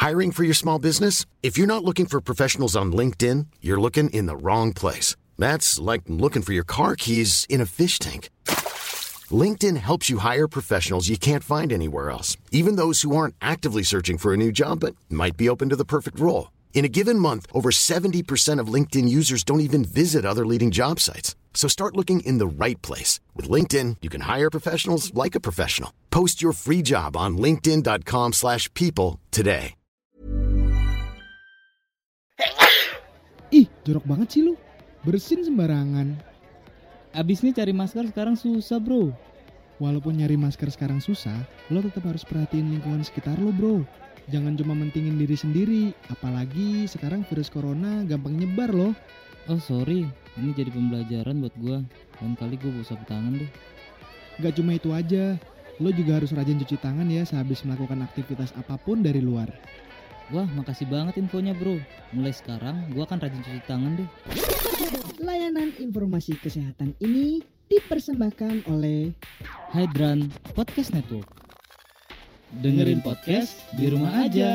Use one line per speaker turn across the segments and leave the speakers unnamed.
Hiring for your small business? If you're not looking for professionals on LinkedIn, you're looking in the wrong place. That's like looking for your car keys in a fish tank. LinkedIn helps you hire professionals you can't find anywhere else, even those who aren't actively searching for a new job but might be open to the perfect role. In a given month, over 70% of LinkedIn users don't even visit other leading job sites. So start looking in the right place. With LinkedIn, you can hire professionals like a professional. Post your free job on linkedin.com/people today.
Ih, jorok banget sih lu. Bersin sembarangan.
Abisnya cari masker sekarang susah, bro.
Walaupun nyari masker sekarang susah, lo tetap harus perhatiin lingkungan sekitar lo, bro. Jangan cuma mentingin diri sendiri, apalagi sekarang virus corona gampang nyebar loh.
Oh sorry, ini jadi pembelajaran buat gua. Lain kali gua bawa sapu tangan deh.
Gak cuma itu aja, lo juga harus rajin cuci tangan ya sehabis melakukan aktivitas apapun dari luar.
Wah, makasih banget infonya, bro. Mulai sekarang gua akan rajin cuci tangan deh.
Layanan informasi kesehatan ini dipersembahkan oleh
Hydran Podcast Network. Dengerin podcast di rumah aja.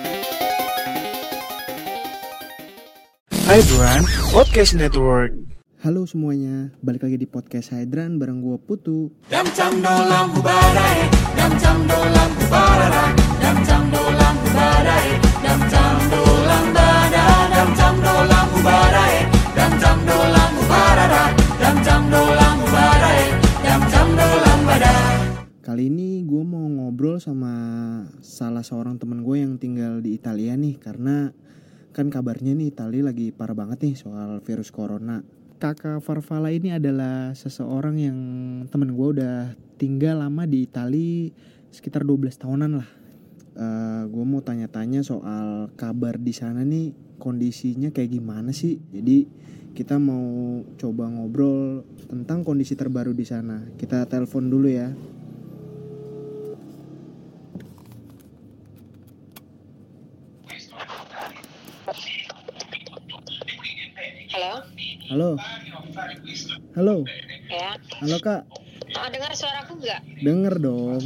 Hydran Podcast Network.
Halo semuanya, balik lagi di podcast Hydran bareng gua Putu.
Dam cam dolam hubarae, dam cam dolam hubarara, dam cam dolam hubarae, dam cam dolam bada, dam cam dolam hubarae, dam cam dolam hubarara, dam cam dolam hubarae, dam cam dolam bada.
Kali ini gue mau ngobrol sama salah seorang temen gue yang tinggal di Italia nih. Karena kan kabarnya nih Italia lagi parah banget nih soal virus corona. Kakak Farfalla ini adalah seseorang yang temen gue udah tinggal lama di Italia sekitar 12 tahunan lah. Gue mau tanya-tanya soal kabar di sana nih, kondisinya kayak gimana sih. Jadi kita mau coba ngobrol tentang kondisi terbaru di sana. Kita telepon dulu ya. Halo. Halo.
Ya.
Halo Kak.
Dengar suaraku nggak?
Denger dong.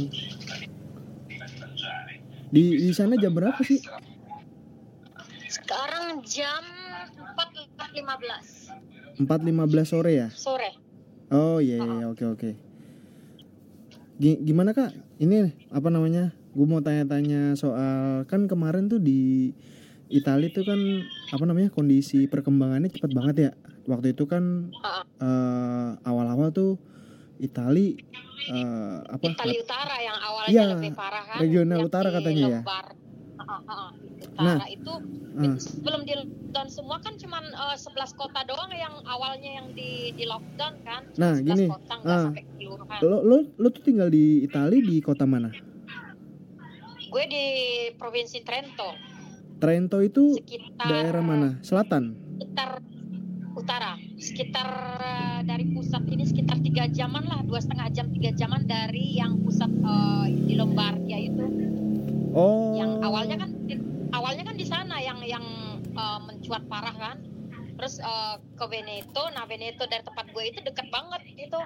Di sana jam berapa sih?
Sekarang jam 4.15.
4.15 sore ya?
Sore.
Oh iya, oke. Gimana Kak? Ini apa namanya? Gue mau tanya-tanya soal, kan kemarin tuh di Italia tuh kan apa namanya, kondisi perkembangannya cepat banget ya. Waktu itu kan awal-awal tuh Italia
Italia Utara yang awalnya
iya,
lebih parah kan.
regional utara katanya ya.
Utara itu sebelum di lockdown semua kan cuman 11 kota doang yang awalnya yang di lockdown kan.
Nah,
11
gini.
kota nggak sampai kelurahan.
Lo tuh tinggal di Italia di kota mana?
Gue di provinsi Trento.
Trento itu
Sekitar
daerah mana? Selatan?
Utara, sekitar dari pusat ini sekitar 3 jaman lah, 2,5 jam 3 jaman dari yang pusat di Lombardia itu.
Oh.
Yang awalnya kan di sana yang mencuat parah kan. Terus ke Veneto, nah Veneto dari tempat gue itu dekat banget itu.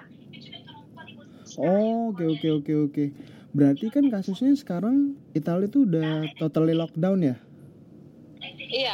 Oh, oke. Berarti kan kasusnya sekarang Italia itu udah totally lockdown ya?
Iya.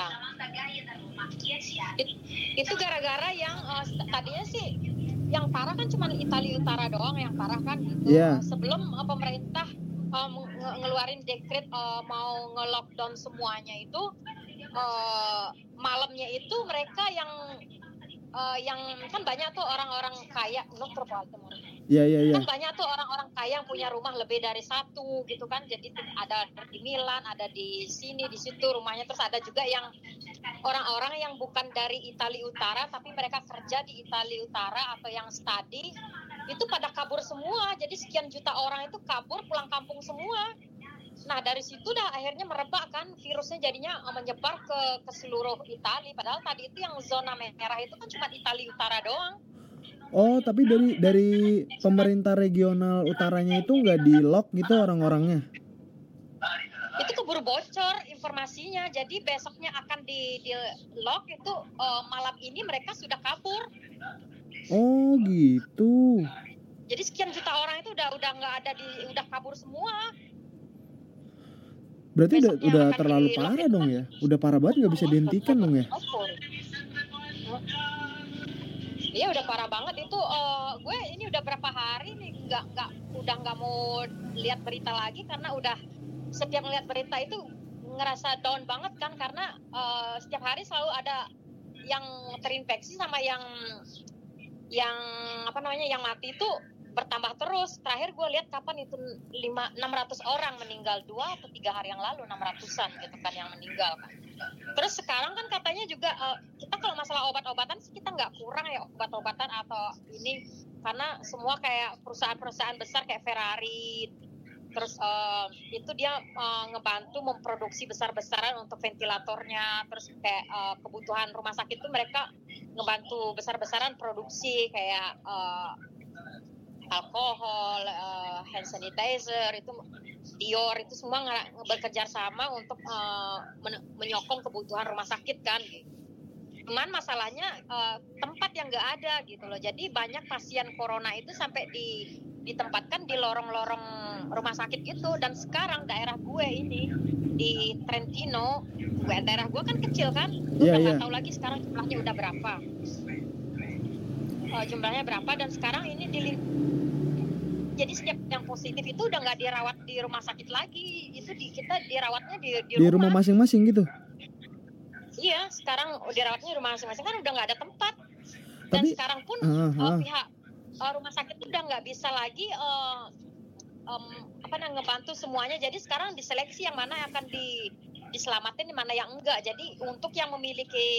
Itu gara-gara yang tadinya sih yang parah kan cuma Italia Utara doang yang parah kan gitu.
Yeah.
Sebelum pemerintah ngeluarin dekret mau nge-lockdown semuanya itu, malamnya itu mereka yang kan banyak tuh orang-orang kaya,
Iya.
kan banyak tuh orang-orang kaya yang punya rumah lebih dari satu gitu kan. Jadi ada di Milan, ada di sini, di situ rumahnya. Terus ada juga yang orang-orang yang bukan dari Italia Utara tapi mereka kerja di Italia Utara atau yang study, itu pada kabur semua. Jadi sekian juta orang itu kabur pulang kampung semua. Nah dari situ dah akhirnya merebak kan, virusnya jadinya menyebar ke seluruh Italia. Padahal tadi itu yang zona merah itu kan cuma Italia Utara doang.
Oh, tapi dari pemerintah regional utaranya itu nggak di lock gitu orang-orangnya?
Itu keburu bocor informasinya. Jadi besoknya akan di lock itu, malam ini mereka sudah kabur.
Oh gitu.
Jadi sekian juta orang itu udah nggak ada udah kabur semua.
Berarti
Besoknya
udah
akan
terlalu
di
parah
lockdown
dong
kan.
ya. Udah parah banget, nggak bisa dihentikan dong ya.
Iya udah parah banget itu. Gue ini udah berapa hari nih nggak mau lihat berita lagi karena udah setiap ngeliat berita itu ngerasa down banget kan karena setiap hari selalu ada yang terinfeksi sama yang yang mati itu bertambah terus. Terakhir gue lihat kapan itu 600 orang meninggal 2 atau 3 hari yang lalu 600-an gitu kan yang meninggal kan. Terus sekarang kan katanya juga kita kalau masalah obat-obatan sih kita nggak kurang ya obat-obatan atau ini karena semua kayak perusahaan-perusahaan besar kayak Ferrari terus itu dia ngebantu memproduksi besar-besaran untuk ventilatornya terus kayak kebutuhan rumah sakit itu mereka ngebantu besar-besaran produksi kayak alkohol, hand sanitizer itu Dior itu semua bekerja sama untuk menyokong kebutuhan rumah sakit kan. Cuman masalahnya tempat yang nggak ada gitu loh. Jadi banyak pasien corona itu sampai ditempatkan di lorong-lorong rumah sakit gitu. Dan sekarang daerah gue ini di Trentino, daerah gue kan kecil kan. Gue nggak tahu lagi sekarang jumlahnya udah berapa. Jumlahnya berapa dan sekarang ini jadi setiap yang positif itu udah nggak dirawat di rumah sakit lagi, itu kita dirawatnya di
rumah masing-masing gitu.
Iya, sekarang dirawatnya di rumah masing-masing kan udah nggak ada tempat. Dan
Tapi,
sekarang pun pihak rumah sakit udah nggak bisa lagi ngebantu semuanya. Jadi sekarang diseleksi yang mana yang akan diselamatin, mana yang enggak. Jadi untuk yang memiliki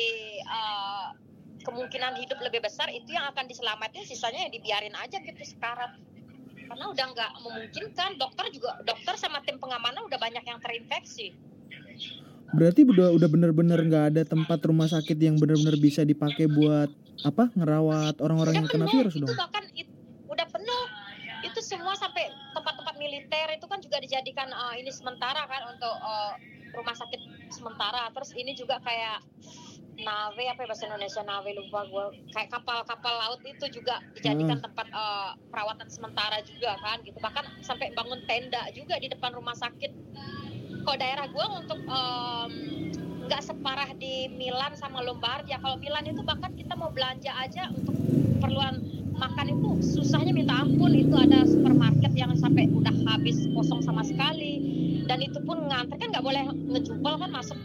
kemungkinan hidup lebih besar itu yang akan diselamatin, sisanya ya dibiarin aja gitu sekarang. Karena udah nggak memungkinkan, dokter sama tim pengamanan udah banyak yang terinfeksi.
Berarti udah bener-bener nggak ada tempat rumah sakit yang bener-bener bisa dipakai buat ngerawat orang-orang yang kena virus dong.
Itu bahkan udah penuh. Itu semua sampai tempat-tempat militer itu kan juga dijadikan ini sementara kan untuk rumah sakit sementara. Terus ini juga kayak Nave bahasa Indonesia Nave lupa gue, kayak kapal-kapal laut itu juga dijadikan tempat perawatan sementara juga kan gitu, bahkan sampai bangun tenda juga di depan rumah sakit. Kalau daerah gue untuk nggak separah di Milan sama Lombardia. Kalau Milan itu bahkan kita mau belanja aja untuk keperluan makan itu susahnya minta ampun. Itu ada supermarket yang sampai udah habis kosong sama sekali, dan itu pun ngantri kan nggak boleh ngejubel kan masuk.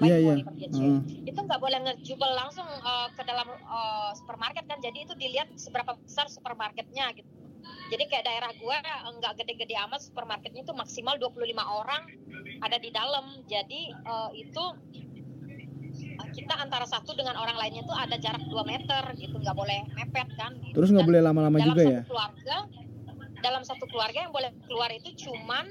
Itu nggak boleh ngejubel langsung ke dalam supermarket kan, jadi itu dilihat seberapa besar supermarketnya gitu. Jadi kayak daerah gue nggak gede-gede amat supermarketnya, itu maksimal 25 orang ada di dalam. Jadi itu kita antara satu dengan orang lainnya itu ada jarak 2 meter gitu, nggak boleh mepet kan gitu.
Terus nggak boleh lama-lama juga ya?
Dalam satu keluarga yang boleh keluar itu cuman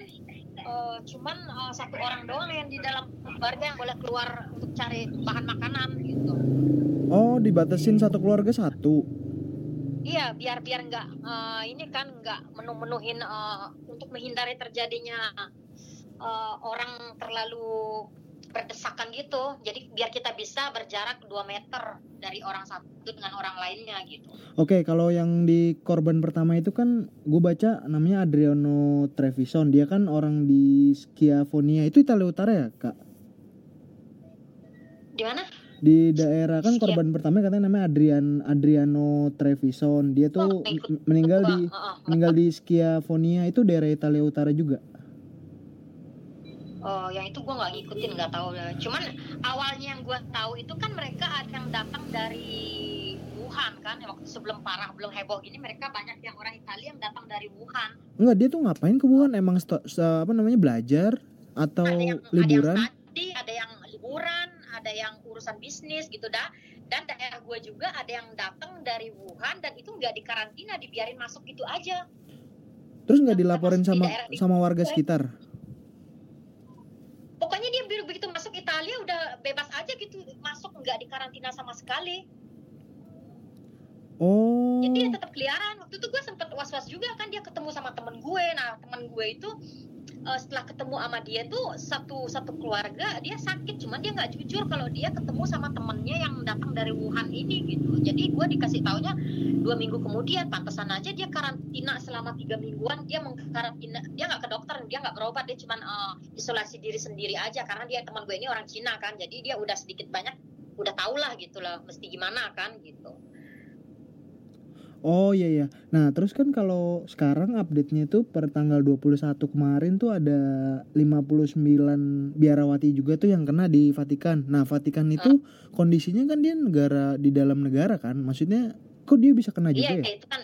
satu orang doang yang di dalam keluarga yang boleh keluar untuk cari bahan makanan gitu. Oh,
dibatasin satu keluarga satu.
Iya, biar nggak nggak menuhin untuk menghindari terjadinya orang terlalu berdesakan gitu. Jadi biar kita bisa berjarak 2 meter dari orang satu dengan orang lainnya gitu.
Oke, kalau yang di korban pertama itu kan gue baca namanya Adriano Trevisan. Dia kan orang di Schiavonia. Itu Italia Utara ya, Kak?
Di mana?
Di daerah kan korban pertama katanya namanya Adriano Trevisan. Dia tuh meninggal di Schiavonia. Itu daerah Italia Utara juga.
Oh, yang itu gue nggak ngikutin, nggak tahu. Cuman awalnya yang gue tahu itu kan mereka ada yang datang dari Wuhan kan, waktu sebelum belum heboh gini, mereka banyak yang orang Italia yang datang dari Wuhan.
Enggak, dia tuh ngapain ke Wuhan? Emang belajar atau liburan?
Ada yang liburan, ada yang urusan bisnis gitu dah. Dan daerah gue juga ada yang datang dari Wuhan dan itu nggak dikarantina, dibiarin masuk gitu aja.
Terus nggak dilaporin sama warga sekitar?
Pokoknya dia begitu masuk Italia udah bebas aja gitu, masuk nggak dikarantina sama sekali.
Oh.
Jadi dia tetap keliaran. Waktu itu gue sempet was-was juga kan, dia ketemu sama temen gue. Nah temen gue itu setelah ketemu sama dia tuh satu keluarga dia sakit, cuman dia nggak jujur kalau dia ketemu sama temennya yang datang dari Wuhan ini gitu. Jadi gue dikasih taunya 2 minggu kemudian, pantesan aja dia karantina selama 3 mingguan. Dia mengkarantina, dia nggak ke dokter, dia nggak berobat, dia cuman isolasi diri sendiri aja karena dia teman gue ini orang Cina kan, jadi dia udah sedikit banyak udah tau lah gitu lah mesti gimana kan gitu.
Oh iya ya. Nah, terus kan kalau sekarang update-nya itu per tanggal 21 kemarin tuh ada 59 biarawati juga tuh yang kena di Vatikan. Nah, Vatikan itu kondisinya kan dia negara di dalam negara kan. Maksudnya kok dia bisa kena juga ya?
Iya, itu kan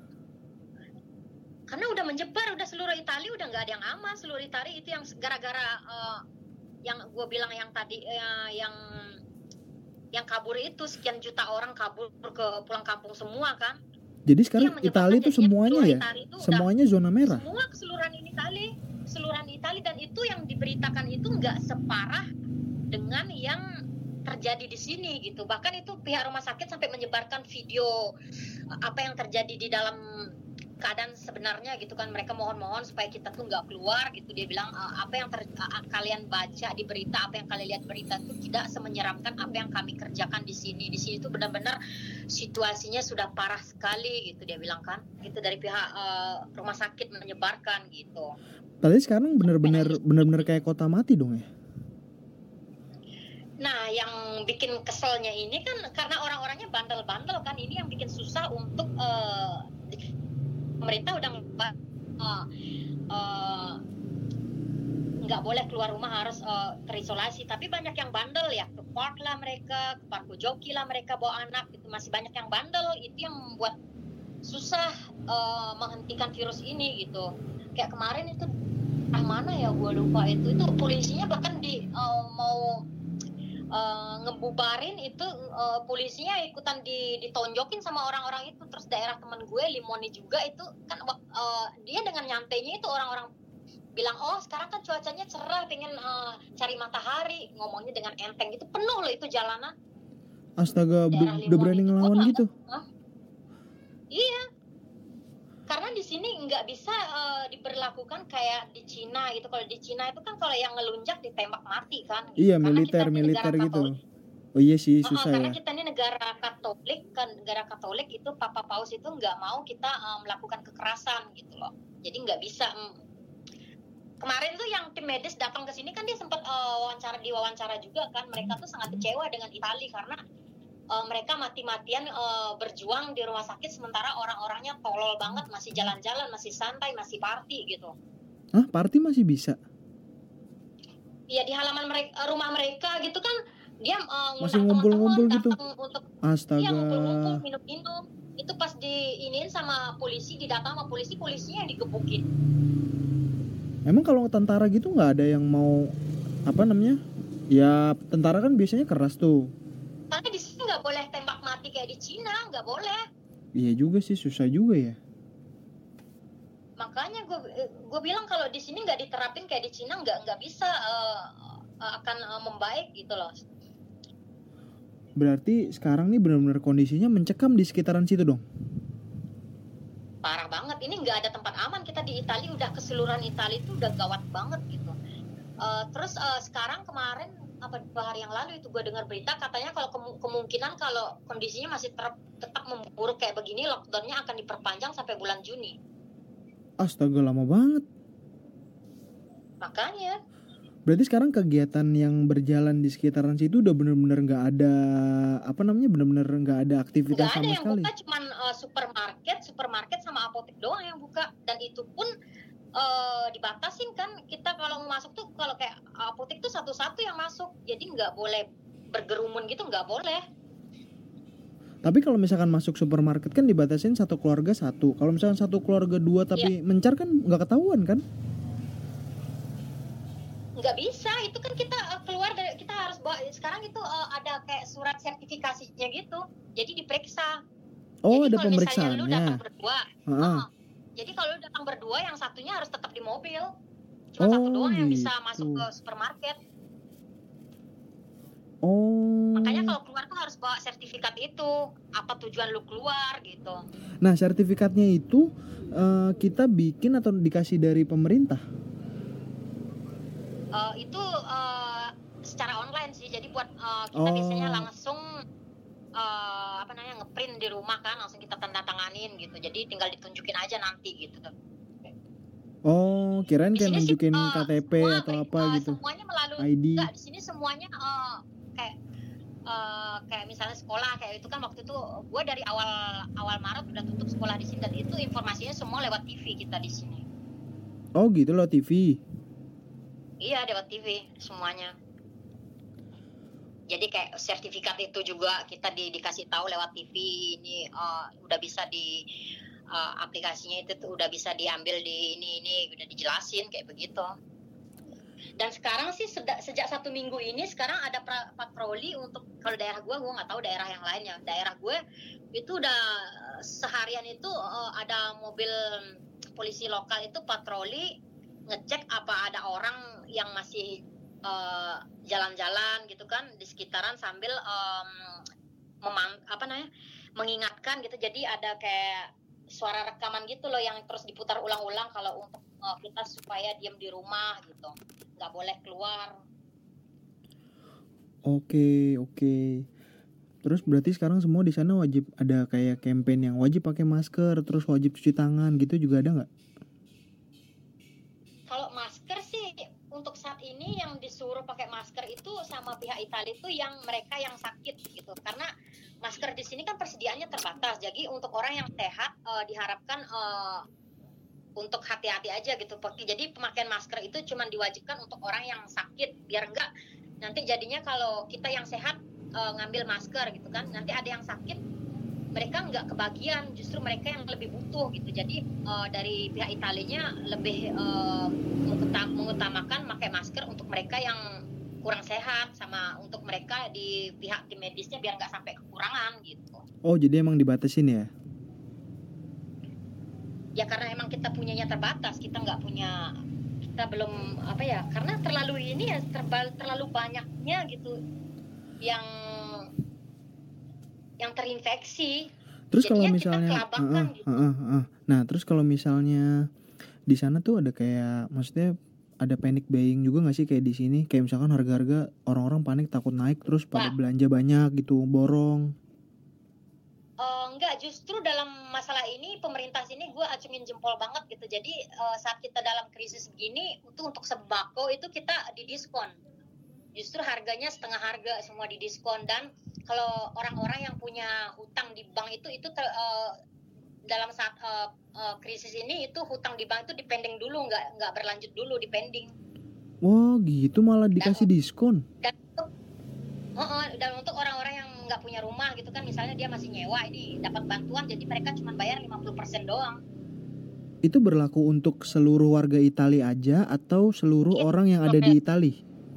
karena udah menyebar, udah seluruh Italia, udah nggak ada yang aman. Seluruh Italia itu yang gara-gara yang gue bilang yang tadi yang kabur itu sekian juta orang kabur ke pulang kampung semua kan.
Jadi sekarang Italia itu semuanya ya? Semuanya zona merah?
Semua keseluruhan Italia, dan itu yang diberitakan itu nggak separah dengan yang terjadi di sini gitu. Bahkan itu pihak rumah sakit sampai menyebarkan video apa yang terjadi di dalam keadaan sebenarnya gitu kan. Mereka mohon supaya kita tuh nggak keluar gitu. Dia bilang apa yang kalian baca di berita, apa yang kalian lihat berita itu tidak semenyeramkan apa yang kami kerjakan di sini. Di sini tuh benar-benar situasinya sudah parah sekali gitu dia bilang kan. Itu dari pihak rumah sakit menyebarkan gitu.
Tapi sekarang benar-benar kayak kota mati dong ya?
Nah, yang bikin keselnya ini kan karena orang-orangnya bandel-bandel kan, ini yang bikin susah untuk pemerintah udah nggak boleh keluar rumah, harus terisolasi. Tapi banyak yang bandel ya, ke park lah mereka, ke park joki lah mereka bawa anak, itu masih banyak yang bandel. Itu yang membuat susah menghentikan virus ini gitu. Kayak kemarin itu mana ya gue lupa, itu polisinya bahkan mau ngebubarin itu, polisinya ikutan ditonjokin sama orang-orang itu. Terus daerah teman gue Limoni juga itu kan dia dengan nyantainya itu orang-orang bilang sekarang kan cuacanya cerah, pengen cari matahari, ngomongnya dengan enteng gitu. Penuh loh itu jalanan.
Astaga, udah berani ngelawan gitu.
Iya, karena di sini nggak bisa diberlakukan kayak di Cina gitu. Kalau di Cina itu kan kalau yang ngelunjak ditembak mati kan gitu.
Iya, militer gitu. Oh iya sih, susah
karena
ya.
kita ini negara Katolik itu Papa Paus itu nggak mau kita melakukan kekerasan gitu loh. Jadi nggak bisa. Kemarin tuh yang tim medis datang ke sini kan dia sempat diwawancara juga kan. Mereka tuh sangat kecewa dengan Italia karena mereka mati-matian berjuang di rumah sakit, sementara orang-orangnya tolol banget, masih jalan-jalan, masih santai, masih party gitu.
Hah, party masih bisa?
Iya, di halaman rumah mereka gitu kan, dia
masih ngumpul-ngumpul gitu.
Untuk,
astaga.
Iya, ngumpul-ngumpul, minum-minum. Itu pas diinin sama polisi, didatang sama polisinya yang digebukin.
Emang kalau tentara gitu nggak ada yang mau apa namanya? Ya tentara kan biasanya keras tuh.
Karena di sini nggak boleh tembak mati kayak di Cina, nggak boleh.
Iya juga sih, susah juga ya.
Makanya gue bilang kalau di sini nggak diterapin kayak di Cina, nggak bisa akan membaik gitu loh.
Berarti sekarang nih benar-benar kondisinya mencekam di sekitaran situ dong.
Parah banget, ini nggak ada tempat aman. Kita di Italia udah keseluruhan Italia itu udah gawat banget gitu. Terus sekarang kemarin 2 hari yang lalu itu gue dengar berita katanya kalau kemungkinan kalau kondisinya masih tetap memburuk kayak begini, lockdownnya akan diperpanjang sampai bulan Juni.
Astaga, lama banget.
Makanya.
Berarti sekarang kegiatan yang berjalan di sekitaran situ udah benar-benar nggak ada benar-benar nggak ada aktivitas sama sekali.
Nggak ada yang buka, cuman supermarket sama apotek doang yang buka, dan itu pun dibatasin kan. Kita kalau masuk tuh kalau kayak apotek tuh satu-satu yang masuk, jadi nggak boleh bergerumun gitu, nggak boleh.
Tapi kalau misalkan masuk supermarket kan dibatasin satu keluarga satu. Kalau misalkan satu keluarga 2 tapi mencar kan nggak ketahuan kan?
Nggak bisa, itu kan kita keluar dari, kita harus bawa. Sekarang itu ada kayak surat sertifikasinya gitu, jadi diperiksa.
Oh,
jadi
ada pemeriksaannya.
Misalnya lu datang berdua, jadi kalau lu datang berdua, yang satunya harus tetap di mobil. Cuma satu doang yang bisa masuk ke supermarket. Makanya kalau keluar tuh harus bawa sertifikat itu, apa tujuan lu keluar gitu.
Nah, sertifikatnya itu kita bikin atau dikasih dari pemerintah?
Itu secara online sih. Jadi buat kita biasanya langsung ngeprint di rumah kan, langsung kita tanda tanganin gitu. Jadi tinggal ditunjukin aja nanti gitu.
Oh, kirain
Di
kayak
sini sih
nunjukin KTP
semua
atau apa gitu.
semuanya melalui
ID.
enggak, di sini semuanya kayak misalnya sekolah kayak itu kan, waktu itu gue dari awal Maret udah tutup sekolah di sini, dan itu informasinya semua lewat TV kita di sini.
Oh gitu loh, TV.
Iya, lewat TV semuanya. Jadi kayak sertifikat itu juga kita dikasih tahu lewat TV, ini udah bisa di aplikasinya itu tuh udah bisa diambil di ini udah dijelasin kayak begitu. Dan sekarang sih sejak 1 minggu ini sekarang ada patroli untuk, kalau daerah gue nggak tahu daerah yang lainnya. Daerah gue itu udah seharian itu ada mobil polisi lokal itu patroli ngecek apa ada orang yang masih jalan-jalan gitu kan di sekitaran sambil mengingatkan gitu. Jadi ada kayak suara rekaman gitu loh yang terus diputar ulang-ulang kalau untuk kita supaya diam di rumah gitu, nggak boleh keluar.
Oke. Terus berarti sekarang semua di sana wajib ada kayak campaign yang wajib pakai masker, terus wajib cuci tangan gitu juga ada nggak?
Kalau masker sih untuk saat ini yang disuruh pakai masker itu sama pihak Italia itu yang mereka yang sakit gitu, karena masker di sini kan persediaannya terbatas. Jadi untuk orang yang sehat diharapkan untuk hati-hati aja gitu. Jadi pemakaian masker itu cuma diwajibkan untuk orang yang sakit, biar enggak nanti jadinya kalau kita yang sehat ngambil masker gitu kan, nanti ada yang sakit mereka nggak kebagian, justru mereka yang lebih butuh gitu. Jadi dari pihak Italianya lebih mengutamakan pakai masker untuk mereka yang kurang sehat, sama untuk mereka di pihak tim medisnya biar nggak sampai kekurangan gitu.
Oh jadi emang dibatasin ya?
Ya karena emang kita punyanya terbatas, kita belum karena terlalu ini ya, terlalu banyaknya gitu yang terinfeksi.
Terus
jadinya
kalau misalnya
gitu.
Nah terus kalau misalnya di sana tuh ada kayak, maksudnya ada panic buying juga nggak sih kayak di sini? Kayak misalkan harga-harga orang-orang panik takut naik terus pada belanja banyak gitu, borong.
Enggak, justru dalam masalah ini pemerintah sini gue acungin jempol banget gitu. Jadi saat kita dalam krisis begini, itu untuk sembako itu kita didiskon. Justru harganya setengah harga semua didiskon. Dan kalau orang-orang yang punya hutang di bank itu dalam saat krisis ini itu hutang di bank itu dipending dulu, nggak berlanjut dulu, dipending.
Wah gitu, malah dikasih diskon.
Dan untuk orang-orang yang nggak punya rumah gitu kan, misalnya dia masih nyewa, ini dapat bantuan, jadi mereka cuma bayar 50% doang.
Itu berlaku untuk seluruh warga Italia aja atau seluruh orang yang ada di Italia?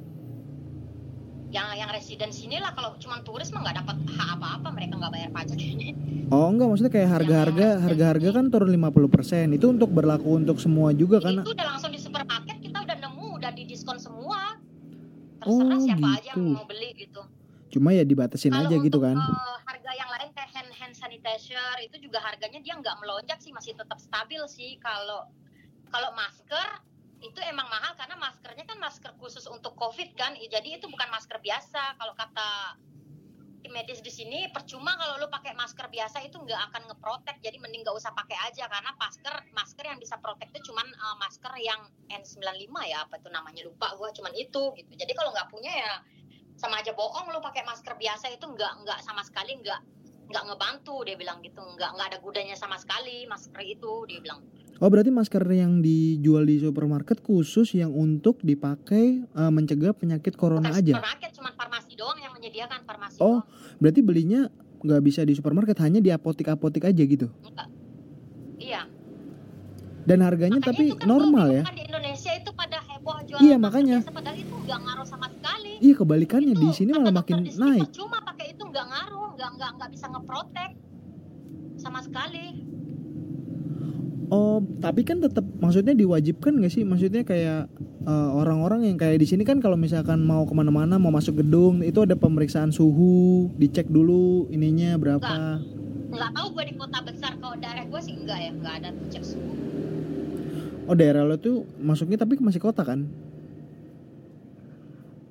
Yang residen sini lah, kalau cuma turis mah nggak dapat hak apa-apa, mereka nggak bayar pajak ini.
Oh enggak, maksudnya kayak harga-harga kan turun 50%. Itu untuk berlaku untuk semua juga kan?
Itu udah langsung di supermarket kita udah nemu, udah didiskon semua. Terserah siapa
gitu
aja yang mau beli gitu.
Cuma ya dibatasin
Kalau
aja gitu kan?
Harga yang lain kayak hand sanitizer itu juga harganya dia nggak melonjak sih, masih tetap stabil sih. Kalau masker itu emang mahal karena maskernya kan masker khusus untuk COVID kan, jadi itu bukan masker biasa. Kalau kata tim medis di sini, percuma kalau lo pakai masker biasa itu nggak akan ngeprotek, jadi mending nggak usah pakai aja, karena masker yang bisa protek itu cuman masker yang N95 ya, apa itu namanya lupa gue, cuman itu gitu. Jadi kalau nggak punya ya sama aja bohong, lo pakai masker biasa itu nggak sama sekali nggak ngebantu, dia bilang gitu, nggak ada gunanya sama sekali masker itu, dia bilang.
Oh berarti masker yang dijual di supermarket khusus yang untuk dipakai mencegah penyakit corona
bukan
aja?
Supermarket, cuma farmasi doang yang menyediakan, farmasi
doang. Berarti belinya nggak bisa di supermarket, hanya di apotek-apotek aja gitu?
Enggak. Iya.
Dan harganya makanya tapi kan normal ya?
Di Indonesia itu pada heboh jual
iya, makanya.
Biasa, padahal itu nggak ngaruh sama sekali.
Iya kebalikannya, di sini malah makin naik.
Cuma pakai itu nggak ngaruh, nggak bisa ngeprotek sama sekali.
Oh, tapi kan tetap maksudnya diwajibkan nggak sih? Maksudnya kayak orang-orang yang kayak di sini kan kalau misalkan mau kemana-mana, mau masuk gedung itu ada pemeriksaan suhu, dicek dulu ininya berapa.
Nggak tahu gue di kota besar, kalau daerah gue sih enggak ya, nggak ada cek suhu.
Oh daerah lo tuh masuknya tapi masih kota kan?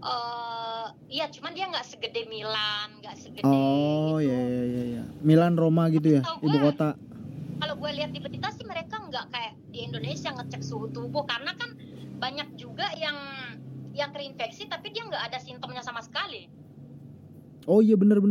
Iya, cuman dia nggak segede Milan, nggak segede
Oh
itu.
ya. Milan, Roma gitu ya,
Tahu
ibu
gue,
kota.
kalau gue lihat di berita sih mereka nggak kayak di Indonesia ngecek suhu tubuh, karena kan banyak juga yang terinfeksi tapi dia nggak ada simptomnya sama sekali.
Oh iya, benar.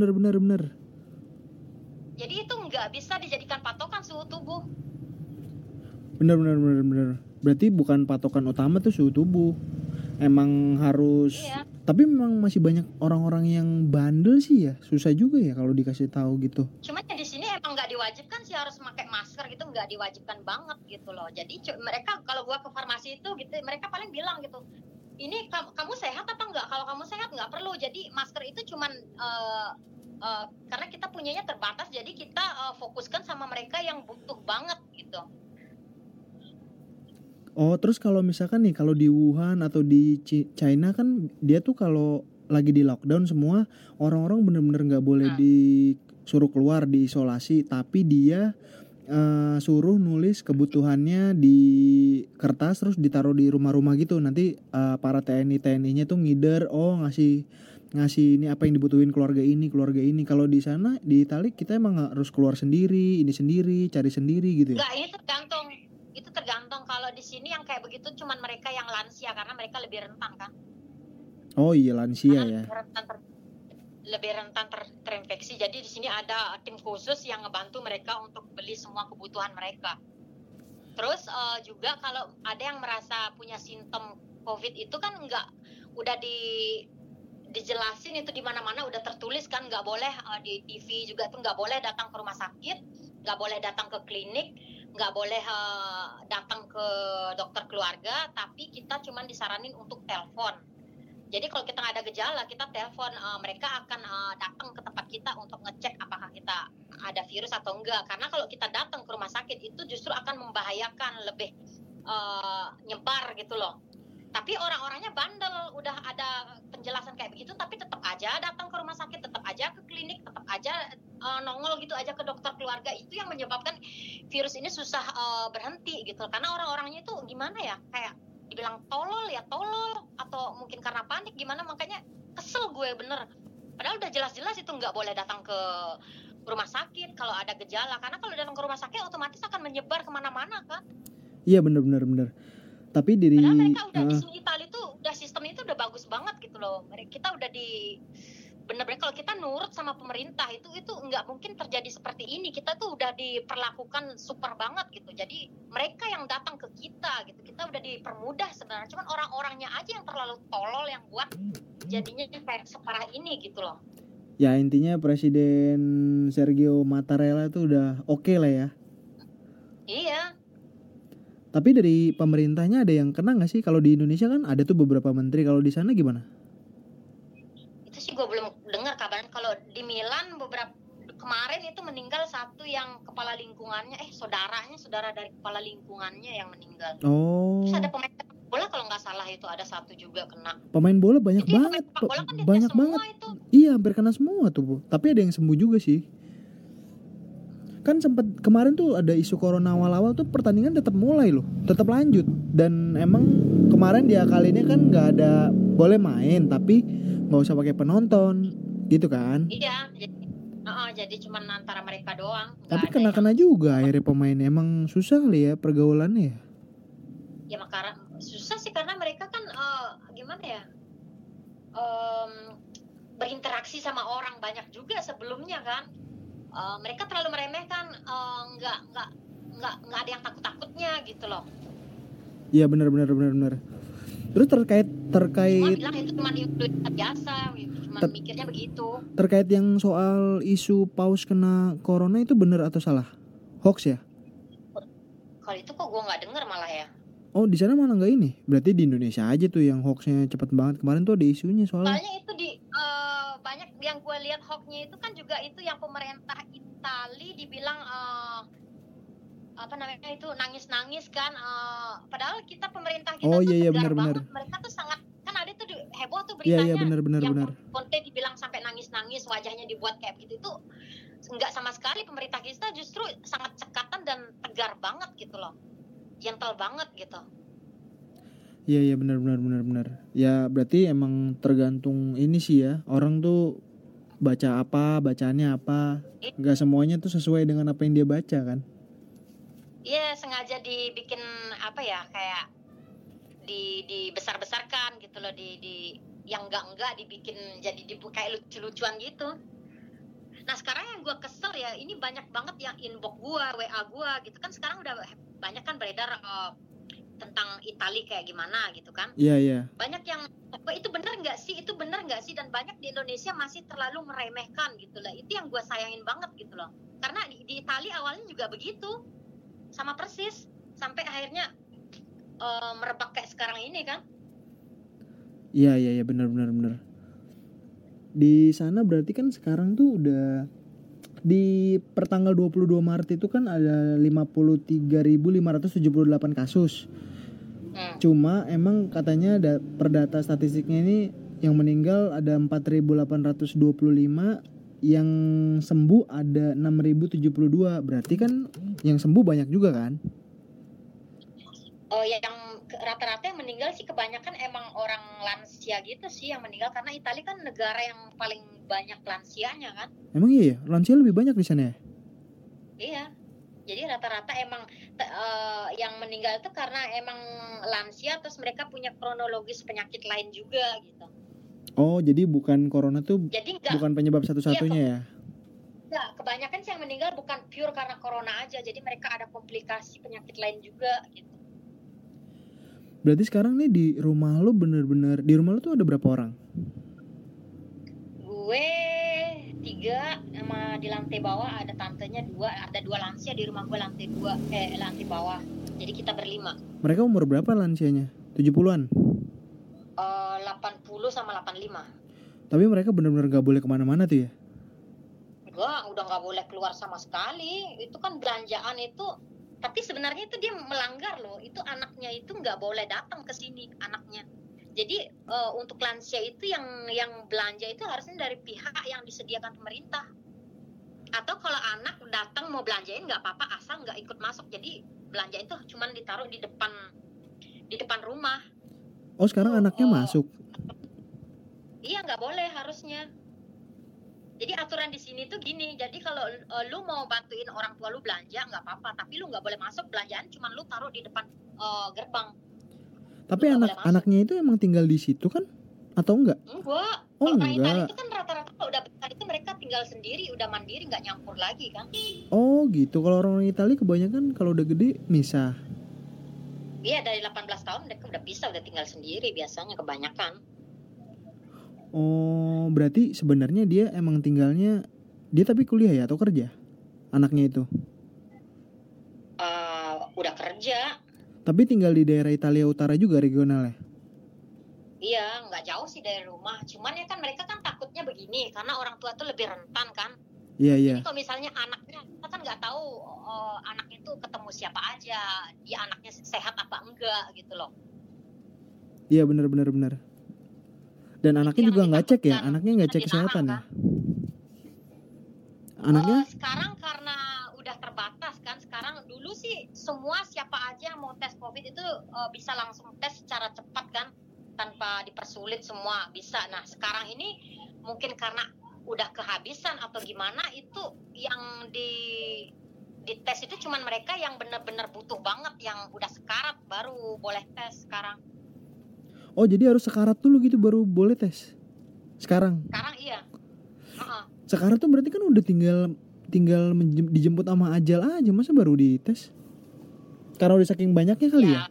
Jadi itu nggak bisa dijadikan patokan suhu tubuh.
Benar. Berarti bukan patokan utama tuh suhu tubuh. Emang harus.
Iya.
Tapi memang masih banyak orang-orang yang bandel sih ya. Susah juga ya kalau dikasih tahu gitu.
Cuma di sini emang nggak diwajibkan sih harus pakai masker gitu, nggak diwajibkan banget gitu loh. Jadi mereka kalau gua ke farmasi itu gitu, mereka paling bilang gitu, ini kamu sehat apa enggak? Kalau kamu sehat nggak perlu. Jadi masker itu cuman karena kita punyanya terbatas, jadi kita fokuskan sama mereka yang butuh banget gitu.
Oh, terus kalau misalkan nih, kalau di Wuhan atau di China kan dia tuh kalau lagi di lockdown semua orang-orang bener-bener nggak boleh disuruh keluar, diisolasi, tapi dia suruh nulis kebutuhannya di kertas terus ditaruh di rumah-rumah gitu. Nanti para TNI-nya tuh ngider, ngasih ini apa yang dibutuhin keluarga ini. Kalau di sana di Itali kita emang harus keluar sendiri, ini sendiri, cari sendiri gitu ya.
Enggak, itu tergantung. Kalau di sini yang kayak begitu cuman mereka yang lansia, karena mereka lebih rentan kan.
Oh iya, lansia ya.
Lebih rentan terinfeksi. Jadi di sini ada tim khusus yang ngebantu mereka untuk beli semua kebutuhan mereka. Terus juga kalau ada yang merasa punya simptom COVID itu kan udah dijelasin itu di mana-mana, udah tertulis kan, nggak boleh di TV juga tuh nggak boleh datang ke rumah sakit, nggak boleh datang ke klinik, nggak boleh datang ke dokter keluarga, tapi kita cuman disaranin untuk telepon. Jadi kalau kita nggak ada gejala, kita telepon, mereka akan datang ke tempat kita untuk ngecek apakah kita ada virus atau enggak. Karena kalau kita datang ke rumah sakit itu justru akan membahayakan, lebih nyebar gitu loh. Tapi orang-orangnya bandel, udah ada penjelasan kayak begitu, tapi tetap aja datang ke rumah sakit, tetap aja ke klinik, tetap aja nongol gitu aja ke dokter keluarga. Itu yang menyebabkan virus ini susah berhenti gitu. Karena orang-orangnya itu gimana ya, kayak dibilang tolol, atau mungkin karena panik gimana, makanya kesel gue bener. Padahal udah jelas-jelas itu nggak boleh datang ke rumah sakit kalau ada gejala, karena kalau datang ke rumah sakit otomatis akan menyebar kemana-mana kan.
Iya, benar. Tapi
padahal mereka udah di sini Italia itu udah sistem itu udah bagus banget gitu loh. Kita udah bener-bener kalau kita nurut sama pemerintah itu nggak mungkin terjadi seperti ini. Kita tuh udah diperlakukan super banget gitu. Jadi mereka yang datang ke kita gitu, kita udah dipermudah sebenarnya. Cuman orang-orangnya aja yang terlalu tolol yang buat jadinya kayak separah ini gitu loh.
Ya intinya Presiden Sergio Mattarella itu udah oke lah ya.
Iya.
Tapi dari pemerintahnya ada yang kena nggak sih? Kalau di Indonesia kan ada tuh beberapa menteri. Kalau di sana gimana?
Itu sih gue belum dengar kabarnya. Kalau di Milan beberapa kemarin itu meninggal satu yang kepala lingkungannya, saudara dari kepala lingkungannya yang meninggal.
Oh.
Terus ada pemain bola kalau nggak salah itu ada satu juga kena.
Pemain bola banyak. Jadi banget.
Bola kan
banyak banget.
Itu.
Iya, hampir kena semua tuh, Bu. Tapi ada yang sembuh juga sih. Kan sempat kemarin tuh ada isu corona awal-awal tuh, pertandingan tetap mulai loh, tetap lanjut. Dan emang kemarin diakalinnya kan nggak ada, boleh main tapi nggak usah pakai penonton gitu kan.
Iya, jadi cuma antara mereka doang.
Tapi kena juga akhirnya pemain. Emang susah kali ya pergaulannya ya.
Ya makanya susah sih karena mereka kan gimana ya, berinteraksi sama orang banyak juga sebelumnya kan. Mereka terlalu meremehkan, nggak ada yang takutnya gitu loh.
Iya benar. Terus terkait
cuma bilang itu cuma influenza biasa gitu, cuma mikirnya begitu.
Terkait yang soal isu paus kena corona itu benar atau salah? Hoax ya?
Kalau itu kok gue nggak dengar malah ya.
Oh, di sana malah nggak ini? Berarti di Indonesia aja tuh yang hoaxnya cepet banget. Kemarin tuh ada isunya soalnya.
Soalnya itu banyak yang gue lihat hoaxnya itu kan juga itu yang pemerintah Itali dibilang itu nangis kan, padahal kita pemerintah kita
iya,
tegar
benar.
banget. Mereka tuh sangat, kan ada tuh heboh tuh beritanya.
Iya, benar.
Conte dibilang sampai nangis wajahnya dibuat kayak gitu. Itu nggak sama sekali. Pemerintah kita justru sangat cekatan dan tegar banget gitu loh, gentle banget gitu.
Iya benar. Ya berarti emang tergantung ini sih ya. Orang tuh baca apa, bacaannya apa. Gak semuanya tuh sesuai dengan apa yang dia baca kan.
Iya, sengaja dibikin apa ya, kayak dibesar-besarkan gitu loh, di yang enggak dibikin jadi kayak lucu-lucuan gitu. Nah sekarang yang gue kesel ya, ini banyak banget yang inbox gue, WA gue gitu kan. Sekarang udah banyak kan beredar tentang Itali kayak gimana gitu kan.
Iya.
Banyak yang itu benar nggak sih, dan banyak di Indonesia masih terlalu meremehkan gitu lah. Itu yang gue sayangin banget gitu loh, karena di Itali awalnya juga begitu, sama persis, sampai akhirnya merebak kayak sekarang ini kan.
Iya benar. Di sana berarti kan sekarang tuh udah di pertanggal 22 Maret itu kan ada 53.578 kasus. Cuma emang katanya per data statistiknya ini yang meninggal ada 4.825, yang sembuh ada 6.072. Berarti kan yang sembuh banyak juga kan?
Oh ya, yang rata-rata yang meninggal sih kebanyakan emang orang lansia gitu sih yang meninggal, karena Italia kan negara yang paling banyak lansianya kan.
Emang iya ya? Lansia lebih banyak di sana ya?
Iya. Jadi rata-rata emang yang meninggal itu karena emang lansia, terus mereka punya kronologis penyakit lain juga gitu.
Oh, jadi bukan corona tuh bukan penyebab satu-satunya ya?
Enggak, kebanyakan sih yang meninggal bukan pure karena corona aja, jadi mereka ada komplikasi penyakit lain juga gitu.
Berarti sekarang nih di rumah lo bener-bener, di rumah lo tuh ada berapa orang?
Gue 3, sama di lantai bawah ada tantenya 2, ada 2 lansia di rumah gue lantai bawah. Jadi kita berlima.
Mereka umur berapa lansianya? 70-an?
80 sama 85.
Tapi mereka benar-benar gak boleh kemana-mana tuh ya?
Enggak, udah gak boleh keluar sama sekali. Itu kan belanjaan itu, tapi sebenarnya itu dia melanggar loh. Itu anaknya itu gak boleh datang ke sini, anaknya. Jadi untuk lansia itu yang belanja itu harusnya dari pihak yang disediakan pemerintah. Atau kalau anak datang mau belanjain nggak apa-apa, asal nggak ikut masuk. Jadi belanja itu cuma ditaruh di depan rumah.
Oh sekarang anaknya masuk?
Iya, nggak boleh harusnya. Jadi aturan di sini tuh gini. Jadi kalau lu mau bantuin orang tua lu belanja nggak apa-apa, tapi lu nggak boleh masuk, belanjaan cuma lu taruh di depan gerbang.
Tapi anaknya itu emang tinggal di situ kan? Atau enggak?
Enggak.
Oh,
kalau
enggak.
Itali itu kan rata-rata kalau udah besar itu mereka tinggal sendiri, udah mandiri, nggak nyampur lagi kan.
Oh gitu. Kalau orang Itali kebanyakan kalau udah gede misah.
Iya, dari 18 tahun mereka udah bisa, udah tinggal sendiri biasanya kebanyakan.
Oh berarti sebenarnya dia emang tinggalnya, dia tapi kuliah ya atau kerja? Anaknya itu?
Udah kerja.
Tapi tinggal di daerah Italia Utara juga regionalnya?
Iya, nggak jauh sih dari rumah. Cuman ya kan mereka kan takutnya begini, karena orang tua tuh lebih rentan kan.
Iya.
Jadi kalau misalnya anaknya, kita kan nggak tahu anaknya tuh ketemu siapa aja, dia anaknya sehat apa enggak gitu loh.
Iya benar. Dan anaknya juga nggak cek ya? Anaknya nggak cek kesehatan ya? Anaknya?
Sekarang karena udah terbatas kan. Sekarang dulu sih semua siapa aja yang mau tes COVID itu bisa langsung tes secara cepat kan, tanpa dipersulit, semua bisa. Nah sekarang ini mungkin karena udah kehabisan atau gimana, itu yang di tes itu cuman mereka yang benar-benar butuh banget, yang udah sekarat baru boleh tes sekarang.
Oh jadi harus sekarat dulu gitu baru boleh tes? Sekarang iya. Sekarat tuh berarti kan udah tinggal dijemput sama ajal aja, masa baru dites? Karena udah saking banyaknya kali ya?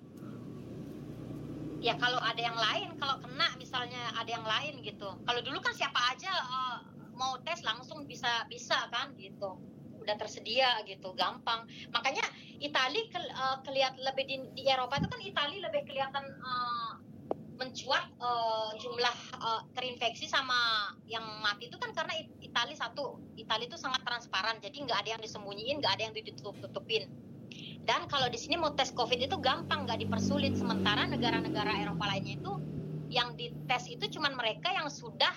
Ya kalau ada yang lain, kalau kena misalnya ada yang lain gitu. Kalau dulu kan siapa aja mau tes langsung bisa kan gitu. Udah tersedia gitu, gampang. Makanya Itali kelihatan lebih di Eropa itu kan Itali lebih kelihatan mencuat jumlah terinfeksi sama yang mati itu kan karena Itali itu sangat transparan, jadi nggak ada yang disembunyiin, nggak ada yang ditutup-tutupin. Dan kalau di sini mau tes COVID itu gampang, nggak dipersulit. Sementara negara-negara Eropa lainnya itu yang dites itu cuman mereka yang sudah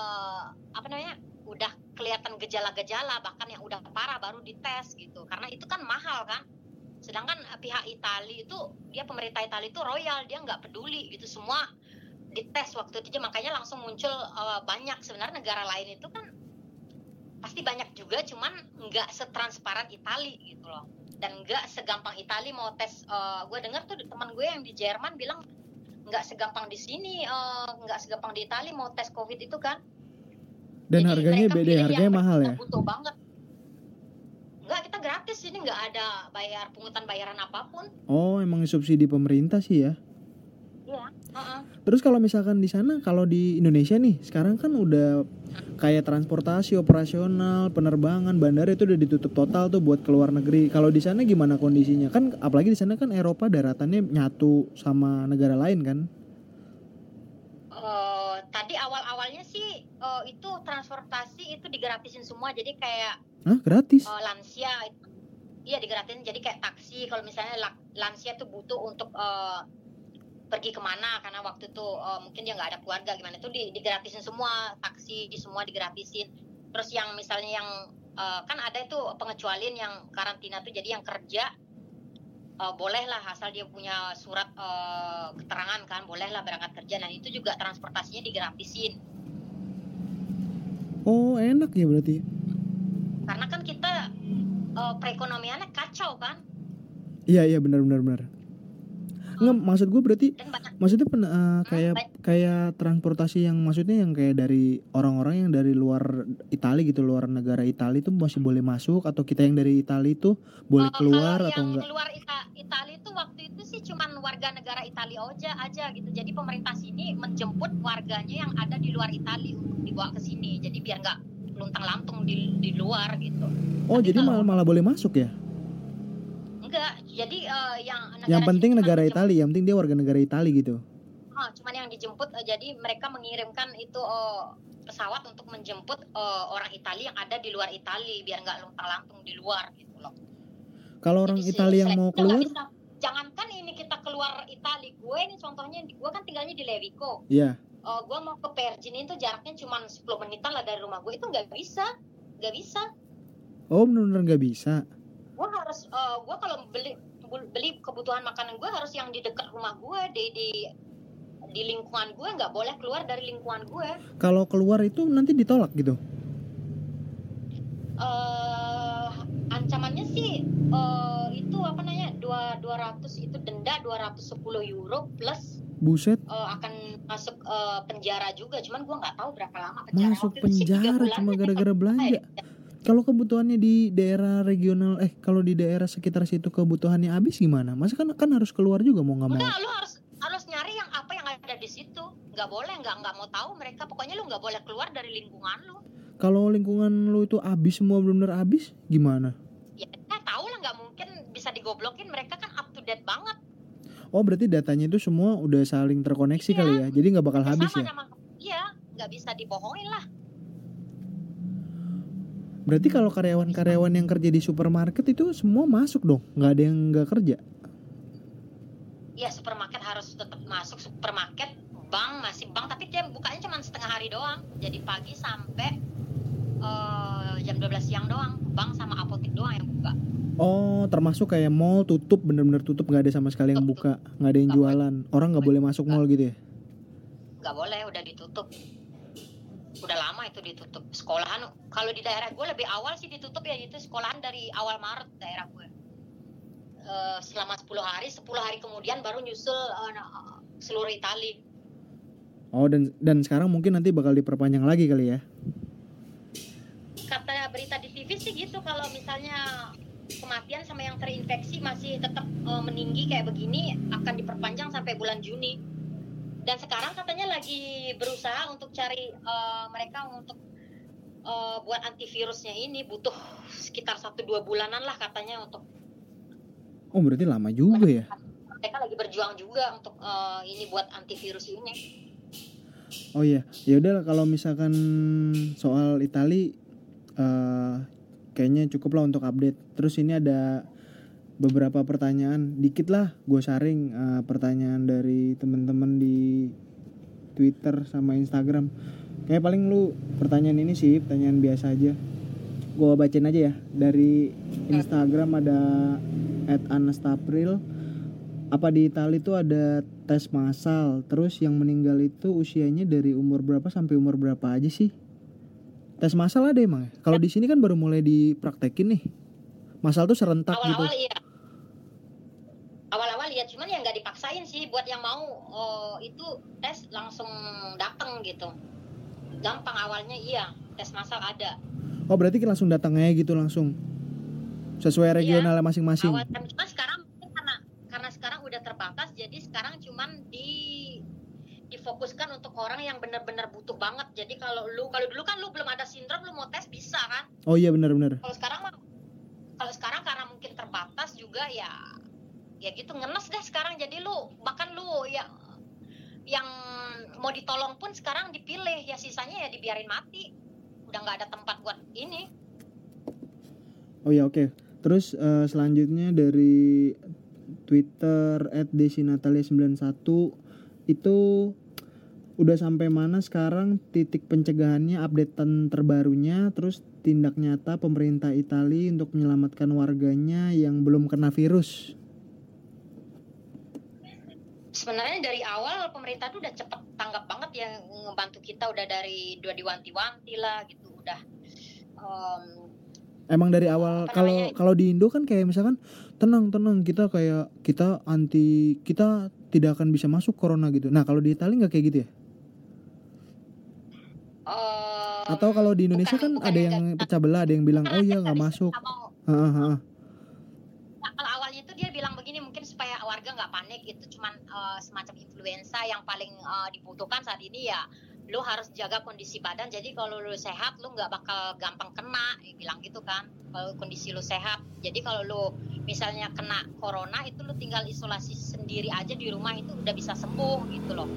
udah kelihatan gejala-gejala, bahkan yang udah parah baru dites gitu. Karena itu kan mahal kan. Sedangkan pihak Italia itu, dia pemerintah Italia itu royal, dia nggak peduli gitu, semua dites waktu itu, makanya langsung muncul banyak. Sebenarnya negara lain itu kan pasti banyak juga, cuman nggak setransparan Italia gitu loh, dan nggak segampang Italia mau tes. Gue dengar tuh teman gue yang di Jerman bilang nggak segampang di sini, nggak segampang di Italia mau tes COVID itu kan.
Dan
Jadi
harganya
mereka
beda,
pilih
harganya
yang
mahal ya.
mereka butuh banget. Nggak, kita gratis ini, nggak ada pungutan bayaran apapun.
Oh, emang subsidi pemerintah sih ya.
Iya.
Terus kalau misalkan di sana, kalau di Indonesia nih, sekarang kan udah kayak transportasi operasional, penerbangan, bandara itu udah ditutup total tuh buat ke luar negeri. Kalau di sana gimana kondisinya? Kan apalagi di sana kan Eropa daratannya nyatu sama negara lain kan?
Tadi awal-awalnya sih itu transportasi itu digratisin semua, jadi kayak
Hah, gratis?
lansia itu, iya digratisin, jadi kayak taksi kalau misalnya lansia tuh butuh untuk pergi kemana karena waktu itu mungkin dia nggak ada keluarga gimana, itu digratisin semua, taksi semua digratisin. Terus yang misalnya yang kan ada itu pengecualian yang karantina tuh, jadi yang kerja boleh lah asal dia punya surat keterangan kan, boleh lah berangkat kerja. Nah itu juga transportasinya digratisin.
Oh, enak ya berarti.
Karena kan kita perekonomiannya kacau kan.
Iya benar. Nggak, maksud gue berarti
Dan banyak,
maksudnya kayak transportasi yang maksudnya yang kayak dari orang-orang yang dari luar Italia gitu, luar negara Italia itu masih boleh masuk, atau kita yang dari Italia itu boleh keluar atau enggak?
Kalau yang luar Italia itu waktu itu sih cuman warga negara Italia aja gitu. Jadi pemerintah sini menjemput warganya yang ada di luar Italia untuk dibawa ke sini. Jadi biar nggak luntang-lantung di luar gitu.
Oh,
Tapi
jadi
kalau-
malah boleh masuk ya?
Enggak, jadi
Yang penting
sini
negara
cuman
Italia, yang penting dia warga negara Italia gitu.
cuman yang dijemput, jadi mereka mengirimkan itu pesawat untuk menjemput orang Italia yang ada di luar Italia biar nggak luntang-lantung di luar gitu loh.
Kalau orang
Jadi
Italia yang mau
seleksinya nggak
keluar,
bisa. Jangankan ini kita keluar Italia, gue ini contohnya, gue kan tinggalnya di Levico.
iya.
Gue mau ke Pergine itu jaraknya cuma 10 menitan lah dari rumah gue, itu nggak bisa.
Oh, benar-benar nggak bisa.
Gue harus, gue kalau beli kebutuhan makanan gue harus yang di dekat rumah gue, di lingkungan gue, nggak boleh keluar dari lingkungan gue.
Kalau keluar itu nanti ditolak gitu.
Ancamannya sih itu apa namanya 200 itu denda 210 euro plus
Buset,
akan masuk penjara juga. Cuman gue nggak tahu berapa lama penjara.
masuk
Waktu itu sih 3
penjara
bulan.
cuma gara-gara belanja. Kalau kebutuhannya di daerah regional, kalau di daerah sekitar situ kebutuhannya habis gimana? Masa kan harus keluar juga mau nggak mau.
Enggak, lu harus nyari yang apa yang ada di situ. Nggak boleh, nggak mau tahu mereka. Pokoknya lu nggak boleh keluar dari lingkungan lu.
Kalau lingkungan lu itu habis semua, benar-benar habis, gimana?
Ya, tahu lah, nggak mungkin bisa digoblokin. Mereka kan up to date banget.
Oh, berarti datanya itu semua udah saling terkoneksi
Iya.
kali ya. Jadi nggak bakal habis ya.
Iya, nggak bisa dibohongin lah.
Berarti kalau karyawan-karyawan yang kerja di supermarket itu semua masuk dong, nggak ada yang nggak kerja.
Iya, supermarket harus tetap masuk. Supermarket, bank masih bank, tapi dia bukanya cuma setengah hari doang. Jadi pagi sampai jam 12 siang doang. Bank sama apotek doang yang buka.
Oh, termasuk kayak mall tutup, bener-bener tutup, nggak ada sama sekali yang buka, nggak ada yang
Nggak
jualan. Orang nggak boleh masuk mall gitu ya?
Nggak boleh, udah ditutup. Udah lama itu ditutup. Sekolahan, kalau di daerah gue lebih awal sih ditutup ya, itu sekolahan dari awal Maret daerah gue. Selama 10 hari kemudian baru nyusul seluruh Italia.
Oh, dan sekarang mungkin nanti bakal diperpanjang lagi kali ya?
Kata berita di TV sih gitu, kalau misalnya kematian sama yang terinfeksi masih tetap meninggi kayak begini, akan diperpanjang sampai bulan Juni. Dan sekarang katanya lagi berusaha untuk cari mereka untuk buat antivirusnya ini, butuh sekitar 1-2 bulanan lah katanya untuk.
Oh, berarti lama juga ya?
Mereka lagi berjuang juga untuk ini buat antivirus ini.
Oh iya, ya udah kalau misalkan soal Itali kayaknya cukup lah untuk update. Terus ini ada beberapa pertanyaan, dikit lah gue sharing pertanyaan dari teman-teman di Twitter sama Instagram. Kayak paling lu pertanyaan ini sih pertanyaan biasa aja. Gue bacain aja ya. Dari Instagram ada @anastapril, apa di Italia itu ada tes massal, terus yang meninggal itu usianya dari umur berapa sampai umur berapa aja sih? Tes massal ada emang ya? Kalau di sini kan baru mulai dipraktekin nih. Massal tuh serentak gitu.
Awal-awal iya. Awal-awal ya, cuman ya nggak dipaksain sih buat yang mau itu tes langsung datang gitu. Gampang awalnya iya, tes massal ada.
Oh berarti langsung datang aja gitu langsung? Sesuai regionalnya masing-masing?
Awal cuma sekarang karena sekarang udah terbatas, jadi sekarang cuman difokuskan untuk orang yang benar-benar butuh banget. Jadi kalau dulu kan lu belum ada sindrom, lu mau tes bisa kan?
Oh iya benar-benar.
Kalau sekarang karena mungkin terbatas juga ya gitu ngenes deh sekarang. Jadi bahkan lu ya yang mau ditolong pun sekarang dipilih, ya sisanya ya dibiarin mati. Udah nggak ada tempat buat ini.
Oh ya oke. Terus selanjutnya dari Twitter @desinatalia91 itu udah sampai mana sekarang titik pencegahannya, updatean terbarunya, terus tindak nyata pemerintah Italia untuk menyelamatkan warganya yang belum kena virus?
Sebenarnya dari awal pemerintah tuh udah cepet tanggap banget ya, ngebantu kita, udah diwanti-wanti lah gitu, udah
emang dari awal. Kalau di Indo kan kayak misalkan tenang kita tidak akan bisa masuk corona gitu. Nah kalau di Italia nggak kayak gitu ya? Atau kalau di Indonesia kan ada yang pecah belah, ada yang bilang oh iya nggak masuk.
Nah, kalau awalnya itu dia bilang begini, mungkin supaya warga nggak panik, itu cuman semacam influenza yang paling dibutuhkan saat ini ya. Lu harus jaga kondisi badan, jadi kalau lu sehat lu nggak bakal gampang kena, bilang gitu kan. Kalau kondisi lu sehat, jadi kalau lu misalnya kena corona itu lu tinggal isolasi sendiri aja di rumah, itu udah bisa sembuh gitu loh.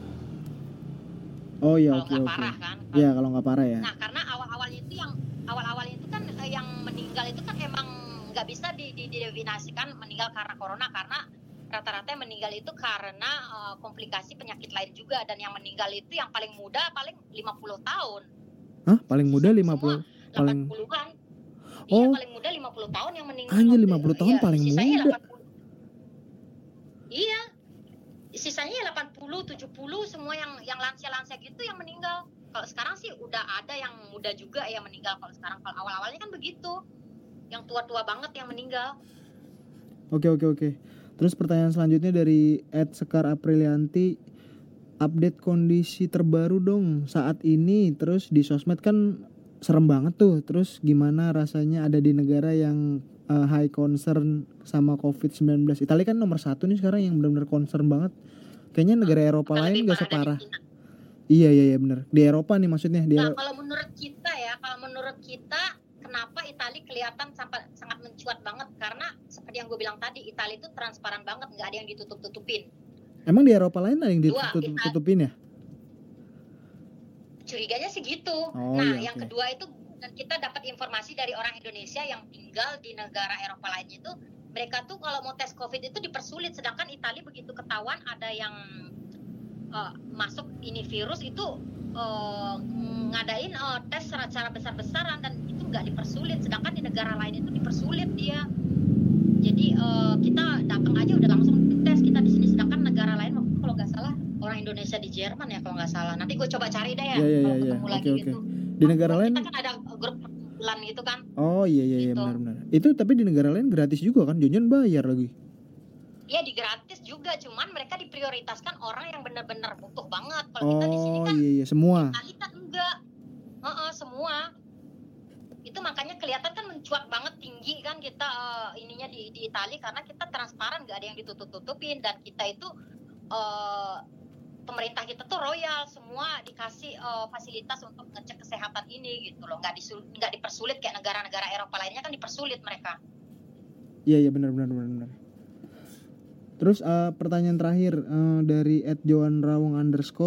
Oh iya,
kalau nggak parah kan?
Iya kalau nggak parah ya.
Nah karena awal-awalnya itu kan yang meninggal itu kan emang nggak bisa didefinisikan meninggal karena corona, karena rata-rata yang meninggal itu karena komplikasi penyakit lain juga, dan yang meninggal itu yang paling muda paling 50 tahun.
Hah? Paling muda 50?
Paling 80-an.
Oh.
Iya, paling muda 50 tahun yang meninggal.
Anjir 50 tahun ya, paling muda.
80. Iya. Sisanya ya 80, 70 semua yang lansia-lansia gitu yang meninggal. Kalau sekarang sih udah ada yang muda juga yang meninggal kalau sekarang. Kalau awal-awalnya kan begitu. Yang tua-tua banget yang meninggal.
Oke. Terus pertanyaan selanjutnya dari @sekar_aprilianti, update kondisi terbaru dong saat ini. Terus di sosmed kan serem banget tuh. Terus gimana rasanya ada di negara yang high concern sama COVID-19? Italia kan nomor 1 nih sekarang yang benar-benar concern banget. Kayaknya negara Eropa lain gak separah. Iya benar. Di Eropa nih maksudnya.
Kalau menurut kita kenapa Italia kelihatan sangat mencuat banget, karena seperti yang gue bilang tadi, Italia itu transparan banget, nggak ada yang ditutup-tutupin.
Emang di Eropa lain ada yang ditutup-tutupin ya?
Curiganya sih gitu. Yang kedua itu, dan kita dapat informasi dari orang Indonesia yang tinggal di negara Eropa lainnya itu, mereka tuh kalau mau tes COVID itu dipersulit, sedangkan Italia begitu ketahuan ada yang masuk ini virus itu ngadain tes secara besar-besaran, dan itu nggak dipersulit, sedangkan di negara lain itu dipersulit dia. Jadi kita datang aja udah langsung dites kita di sini, sedangkan negara lain waktu kalau nggak salah orang Indonesia di Jerman ya kalau nggak salah. Nanti gue coba cari deh ya kalau ketemu lagi gitu.
Di negara lain
kita kan ada grup bulan gitu kan.
Oh iya gitu. Benar. Itu tapi di negara lain gratis juga kan? Jangan bayar lagi.
Iya gratis juga, cuman mereka diprioritaskan orang yang benar-benar butuh banget. Kalau kita di sini kan
semua.
Kita kan enggak. Semua. Itu makanya kelihatan kan mencuat banget tinggi kan kita ininya di Italia, karena kita transparan, nggak ada yang ditutup-tutupin, dan kita itu pemerintah kita tuh royal, semua dikasih fasilitas untuk ngecek kesehatan ini gitu loh, nggak dipersulit kayak negara-negara Eropa lainnya kan dipersulit mereka. Iya
benar. Terus pertanyaan terakhir dari @joanrawung_,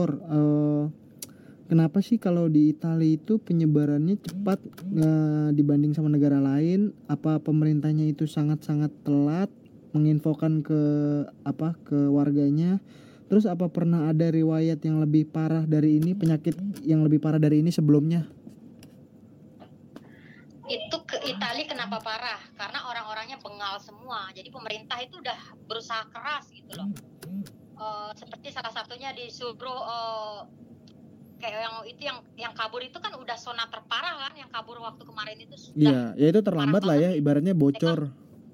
kenapa sih kalau di Italia itu penyebarannya cepat dibanding sama negara lain? Apa pemerintahnya itu sangat-sangat telat menginfokan ke warganya? Terus apa pernah ada riwayat yang lebih parah dari ini, penyakit yang lebih parah dari ini sebelumnya?
Itu Italia kenapa parah? Karena orang-orangnya bengal semua. Jadi pemerintah itu udah berusaha keras gitu loh. Seperti salah satunya disuruh kayak yang kabur itu kan udah zona terparah kan, yang kabur waktu kemarin itu sudah.
Iya, ya itu terlambat lah ya,
banget.
ibaratnya bocor.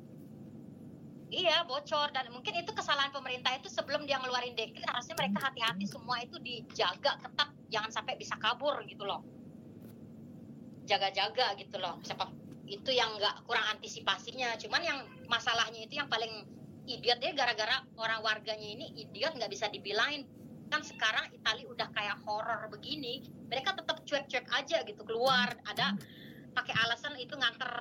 Iya bocor, dan mungkin itu kesalahan pemerintah itu sebelum dia ngeluarin dekret harusnya mereka hati-hati semua itu dijaga ketat, jangan sampai bisa kabur gitu loh, jaga-jaga gitu loh. Siapa itu yang nggak kurang antisipasinya, cuman yang masalahnya itu yang paling idiot ya, gara-gara orang warganya ini idiot, nggak bisa dibilangin. Kan sekarang Italia udah kayak horor begini, mereka tetap cuek-cuek aja gitu keluar, ada pakai alasan itu nganter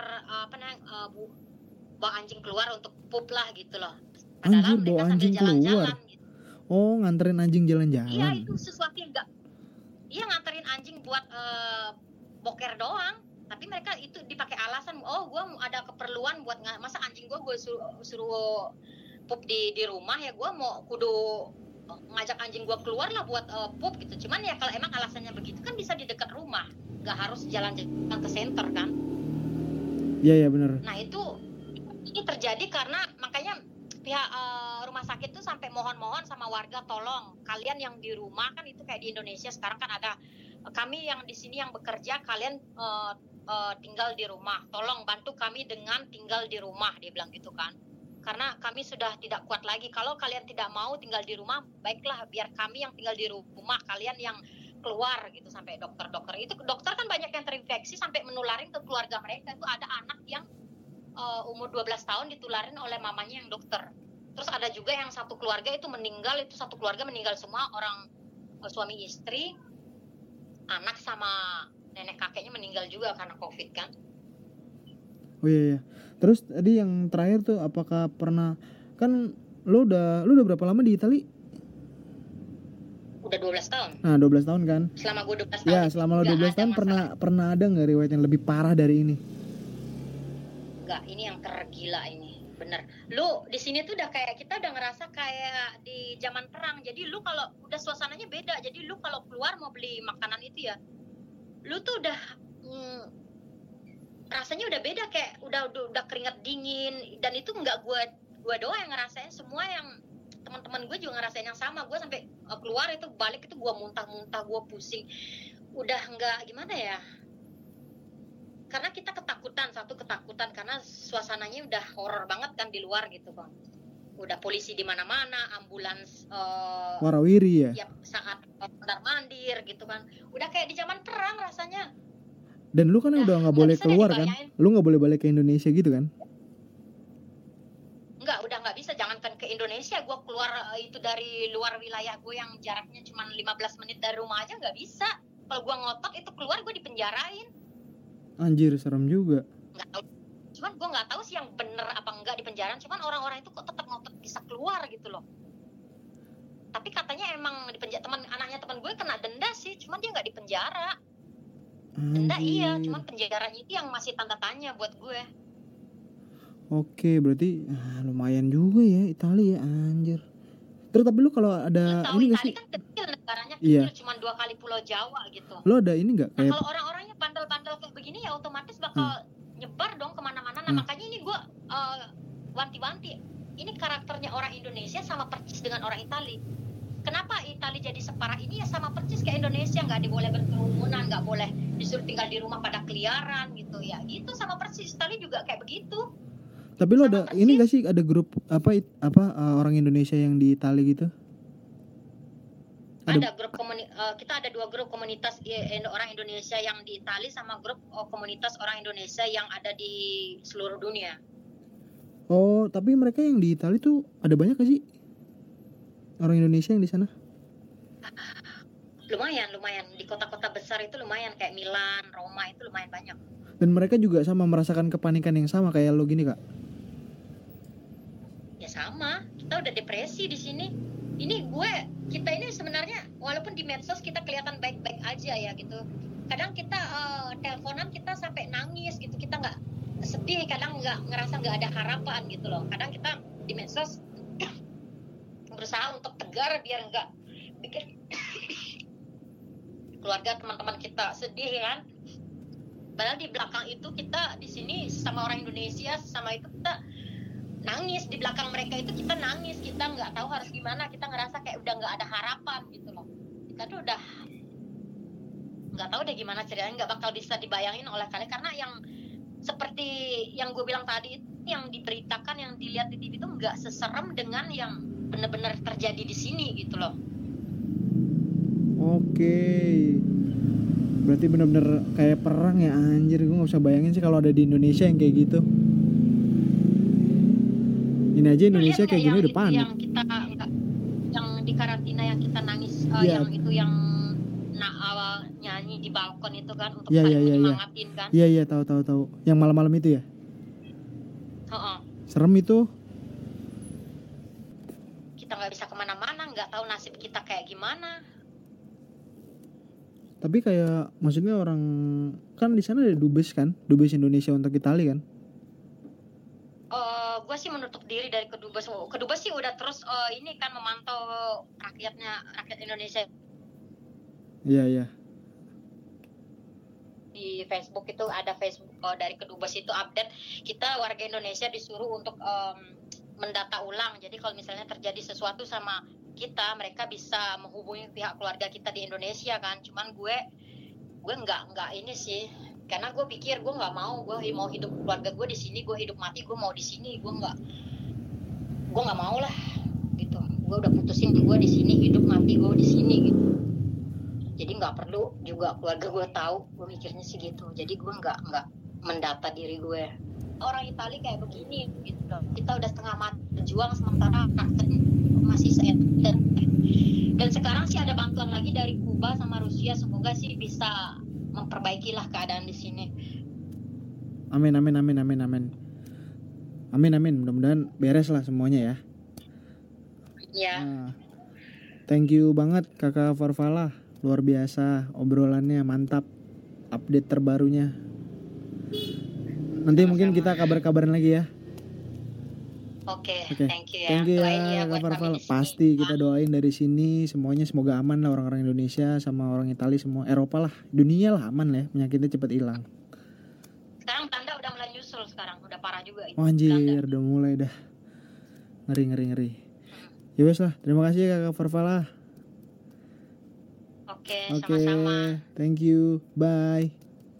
bawa anjing keluar untuk pup lah gitu loh.
Anjir,
Padahal
bawa
mereka sambil
anjing
jalan-jalan
keluar.
gitu.
Oh, nganterin anjing
Iya
jalan-jalan.
itu sesuatu yang enggak. Iya nganterin anjing buat boker doang. Tapi mereka itu dipakai alasan, oh gue ada keperluan buat masa anjing gue suruh pup di rumah ya, gue mau kudu ngajak anjing gue keluar lah buat pup gitu. Cuman ya kalau emang alasannya begitu kan bisa di dekat rumah, nggak harus jalan-jalan ke center kan.
Iya benar.
Nah itu ini terjadi karena makanya pihak rumah sakit tuh sampai mohon-mohon sama warga, tolong kalian yang di rumah, kan itu kayak di Indonesia sekarang kan ada kami yang di sini yang bekerja, kalian tinggal di rumah, tolong bantu kami dengan tinggal di rumah, dia bilang gitu kan, karena kami sudah tidak kuat lagi. Kalau kalian tidak mau tinggal di rumah, baiklah biar kami yang tinggal di rumah, kalian yang keluar gitu. Sampai dokter itu, dokter kan banyak yang terinfeksi sampai menularin ke keluarga mereka. Itu ada anak yang umur 12 tahun ditularin oleh mamanya yang dokter. Terus ada juga yang satu keluarga itu meninggal, itu satu keluarga meninggal semua, orang suami istri, anak sama nenek kakeknya meninggal juga karena COVID kan.
Oh iya. Terus tadi yang terakhir tuh, apakah pernah, kan lu udah berapa lama di Italia?
Udah 12 tahun.
Nah, 12 tahun kan?
Selama gue 12 tahun.
Ya, selama lo 12 tahun pernah ada nggak riwayat yang lebih parah dari ini?
Enggak, ini yang tergila ini, bener. Lu di sini tuh udah kayak kita udah ngerasa kayak di zaman perang. Jadi lu kalau udah suasananya beda. Jadi lu kalau keluar mau beli makanan itu ya, lu tuh udah rasanya udah beda, kayak udah keringat dingin. Dan itu nggak gue doang yang ngerasain, semua yang teman-teman gue juga ngerasain yang sama. Gue sampai keluar itu balik itu gue muntah-muntah, gue pusing, udah nggak gimana ya. Karena kita ketakutan karena suasananya udah horor banget kan di luar gitu bang. Udah polisi di mana-mana, ambulans
warawiri ya.
Tiap saat mondar-mandir gitu kan. Udah kayak di zaman perang rasanya.
Dan lu kan udah nggak boleh keluar kan? Lu nggak boleh balik ke Indonesia gitu kan?
Enggak, udah nggak bisa. Jangankan ke Indonesia, gue keluar itu dari luar wilayah gue yang jaraknya cuma 15 menit dari rumah aja nggak bisa. Kalau gue ngotot itu keluar, gue dipenjarain.
Anjir, serem juga.
Nggak tahu, cuman gue nggak tahu sih yang bener apa enggak di penjara. Cuman orang-orang itu kok tetap ngotot bisa keluar gitu loh. Tapi katanya emang di penjara, anaknya teman gue kena denda sih, cuman dia nggak di penjara. Denda iya, cuman penjaranya itu yang masih tanda tanya buat gue.
Oke, berarti lumayan juga ya Italia ya, anjir. Terus tapi lu kalau ada ini nggak sih?
Italia kan kecil, negaranya kecil,
Iya.
Cuma 2 kali Pulau Jawa gitu.
Lu ada ini nggak
Nah
kayak?
kalau orang-orangnya bandel-bandel kayak begini ya otomatis bakal nyebar dong kemana-mana. Nah makanya ini gue wanti-wanti. Ini karakternya orang Indonesia sama persis dengan orang Italia. Kenapa Italia jadi separah ini ya, sama persis kayak Indonesia, nggak boleh berkerumunan, nggak boleh disuruh tinggal di rumah pada keliaran gitu ya. Gitu sama persis, Italia juga kayak begitu.
Tapi lu ada
persis.
ini nggak sih, ada grup orang Indonesia yang di Italia gitu?
Ada grup kita ada 2 grup komunitas orang Indonesia yang di Italia sama grup komunitas orang Indonesia yang ada di seluruh dunia.
Oh, tapi mereka yang di Italia tuh ada banyak gak sih orang Indonesia yang di sana?
Lumayan di kota-kota besar itu lumayan, kayak Milan, Roma itu lumayan banyak.
Dan mereka juga sama merasakan kepanikan yang sama kayak lo gini kak?
Ya sama, kita udah depresi di sini. Kita ini sebenarnya walaupun di medsos kita kelihatan baik-baik aja ya gitu. Kadang kita teleponan kita sampai nangis gitu, kita nggak sedih, kadang ngerasa nggak ada harapan gitu loh. Kadang kita di medsos berusaha untuk tegar biar nggak bikin keluarga teman-teman kita sedih kan. Padahal di belakang itu kita di sini sama orang Indonesia sama itu kita nangis, di belakang mereka itu kita nangis, kita nggak tahu harus gimana, kita ngerasa kayak udah nggak ada harapan gitu loh. Kita tuh udah nggak tahu deh gimana ceritanya, nggak bakal bisa dibayangin oleh kalian karena yang seperti yang gue bilang tadi itu, yang diberitakan, yang dilihat di TV itu nggak seserem dengan yang benar-benar terjadi di sini gitu loh.
Oke. Berarti benar-benar kayak perang ya, anjir. Gue nggak usah bayangin sih kalau ada di Indonesia yang kayak gitu. Ini aja Indonesia kayak gini udah panik.
Yang kita yang di karantina yang kita nangis, yang itu yang awal nyanyi di balkon itu kan untuk saling menyemangatin kan.
Iya tahu. Yang malam-malam itu ya. Serem itu.
Kita nggak bisa kemana-mana, nggak tahu nasib kita kayak gimana.
Tapi kayak maksudnya orang kan di sana ada dubes kan, dubes Indonesia untuk Italia kan?
Gue sih menutup diri dari kedubes. Kedubes sih udah terus ini kan memantau rakyat Indonesia.
Iya.
Di Facebook itu ada Facebook dari kedubes itu update kita warga Indonesia disuruh untuk mendata ulang. Jadi kalau misalnya terjadi sesuatu sama kita, mereka bisa menghubungi pihak keluarga kita di Indonesia kan. Cuman gue nggak ini sih, karena gue pikir gue nggak mau hidup keluarga gue di sini, gue hidup mati gue mau di sini, gue nggak mau lah gitu. Gue udah putusin gue di sini, hidup mati gue di sini gitu. Jadi nggak perlu juga keluarga gue tahu, gue mikirnya sih gitu. Jadi gue nggak mendata diri gue. Orang Italia kayak begini gitu. Kita udah setengah mati berjuang sementara masih seeder. Dan sekarang sih ada bantuan lagi dari Kuba sama Rusia, semoga sih bisa memperbaikilah keadaan di sini.
Amin. Mudah-mudahan beres lah semuanya ya.
Ya.
Nah, thank you banget Kakak Farfala. Luar biasa obrolannya, mantap. Update terbarunya. Nanti mungkin kita kabar-kabaran lagi ya.
Oke.
Thank you ya Kak Farfala. Pasti kita doain dari sini semuanya semoga aman lah, orang-orang Indonesia sama orang Italia, semua Eropa lah, dunia lah aman lah ya, penyakitnya cepat hilang.
Sekarang tanda udah mulai nyusul, sekarang udah parah juga itu.
Oh, anjir, udah mulai dah. Ngeri. Ya wes lah, terima kasih Kak Farfala.
Oke, sama-sama.
Thank you. Bye.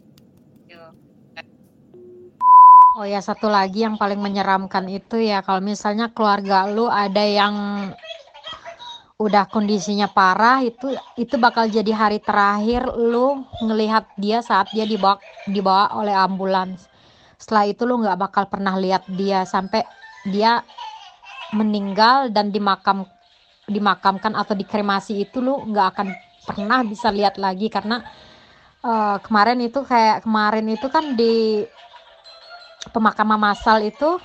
Oh ya, satu lagi yang paling menyeramkan itu ya kalau misalnya keluarga lu ada yang udah kondisinya parah, itu bakal jadi hari terakhir lu ngelihat dia saat dia dibawa oleh ambulans. Setelah itu lu nggak bakal pernah lihat dia sampai dia meninggal dan dimakamkan atau dikremasi, itu lu nggak akan pernah bisa lihat lagi karena kemarin itu kan di pemakaman massal itu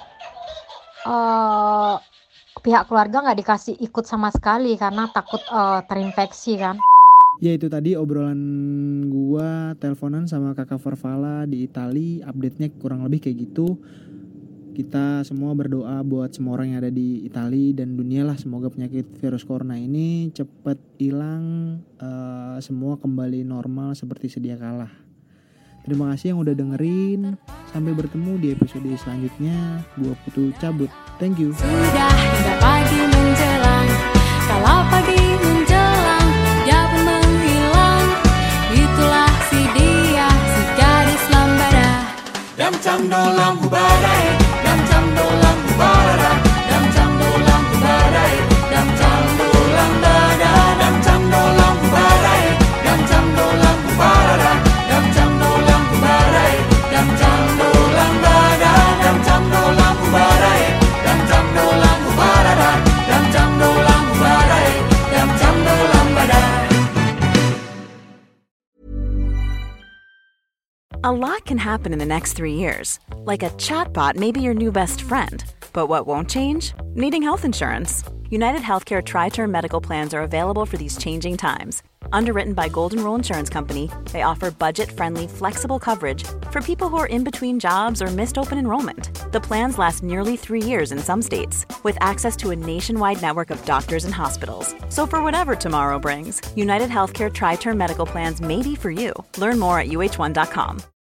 pihak keluarga nggak dikasih ikut sama sekali karena takut terinfeksi kan.
Ya itu tadi obrolan gua teleponan sama Kakak Farfala di Itali, update-nya kurang lebih kayak gitu. Kita semua berdoa buat semua orang yang ada di Itali dan dunia lah, semoga penyakit virus corona ini cepat hilang, semua kembali normal seperti sedia kala. Terima kasih yang udah dengerin. Sampai bertemu di episode selanjutnya. Gua Putu cabut. Thank you.
Sudah hingga pagi menjelang, kalau pagi menjelang dia pun menghilang. Itulah si dia, si gadis lambada. Dam cam dolam hubadai, dam cam dolam hubadada, dam cam dolam hubadai, dam cam dolam dada, dam cam dolam hubadai, dam cam dolam hubadada, dam cam dolam hubadai, dam cam dolam dada, dam cam dolam hubadai, dam cam dolam hubadada, dam cam dolam hubadai, dam cam dolam badai.
A lot can happen in the next 3 years. Like a chatbot may be your new best friend. But what won't change? Needing health insurance. United Healthcare Tri-Term Medical Plans are available for these changing times. Underwritten by Golden Rule Insurance Company, they offer budget-friendly, flexible coverage for people who are in between jobs or missed open enrollment. The plans last nearly 3 years in some states, with access to a nationwide network of doctors and hospitals. So for whatever tomorrow brings, United Healthcare Tri-Term Medical Plans may be for you. Learn more at uh1.com.